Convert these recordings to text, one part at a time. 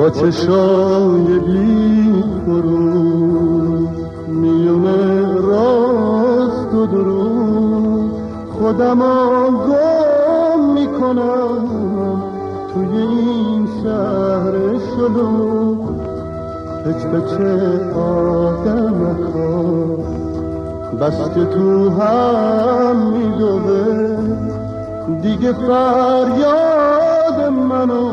با چشای بی فرو میونه راست و درو خودم گم میکنم توی این شهر شلوغ. پچ آدمکا بس که تو هم میدوه دیگه فریاد منو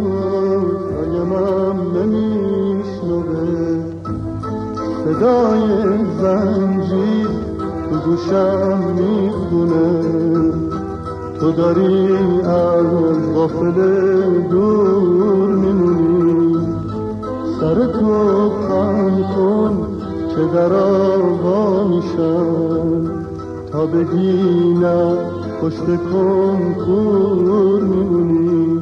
من نمیشنوه. صدای زنجیر تو گوشم میخونه تو داری از غافل دور میمونی. سر تو خم کن که در آوا میشم تا بگی نه پشت کنکور میمونی.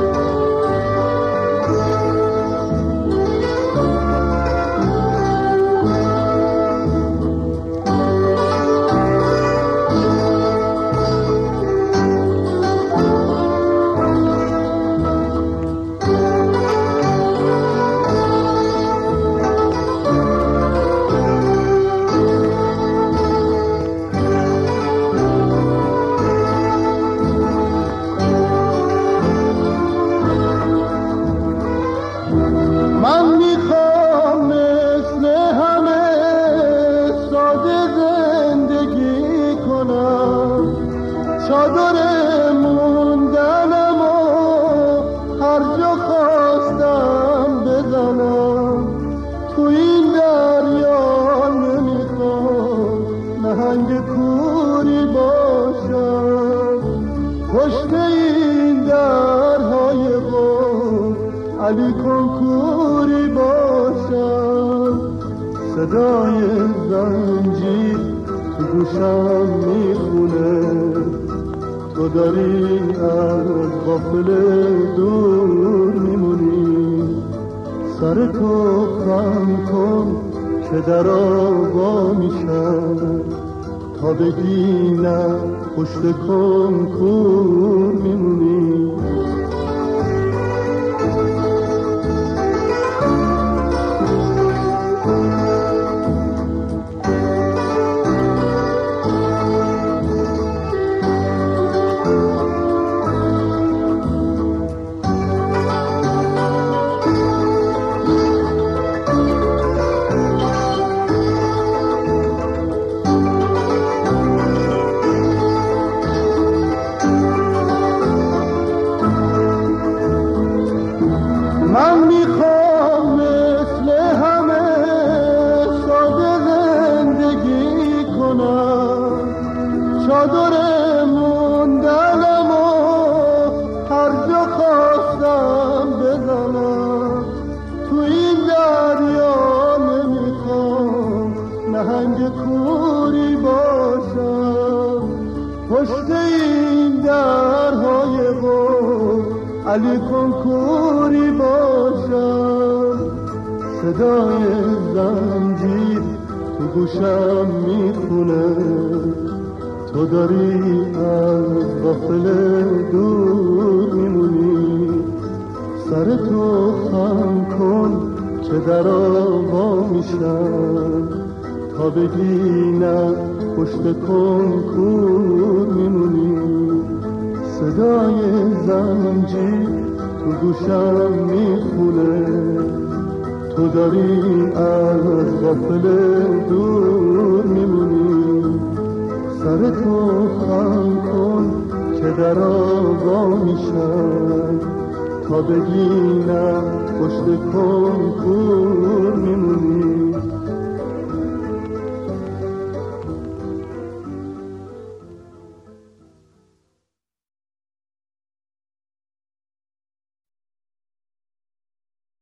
چادر موندنم و هر جا خواستم بزنم تو این دریا نمیخوام نهنگ کوری باشم. پشت این درهای قم علی کنکوری باشم. صدای زنجیر تو گوشم میخونه تو داری از غافل دور میمونی. سر تو خم کن که در آوا میشم تا بگی نه پشت کنکور میمونی. من میخوام مثل همه ساده زندگی کنم. چادر موندنم و هر جا خواستم بزنم تو این دریا نمیخوام نهنگ کوری باشم. پشت این درهای قم علی کنکوری باشم. صدای زنجیر تو گوشم میخونه تو داری از غافل دور میمونی. سر تو خم کن که در آوا میشم تا بگی نه پشت کنکور میمونی. صدای زنجیر تو گوشم میخونه تو داری از غافل دور میمونی. سر تو خم کن که در آوا میشم تا بگی نه پشت کنکور میمونی.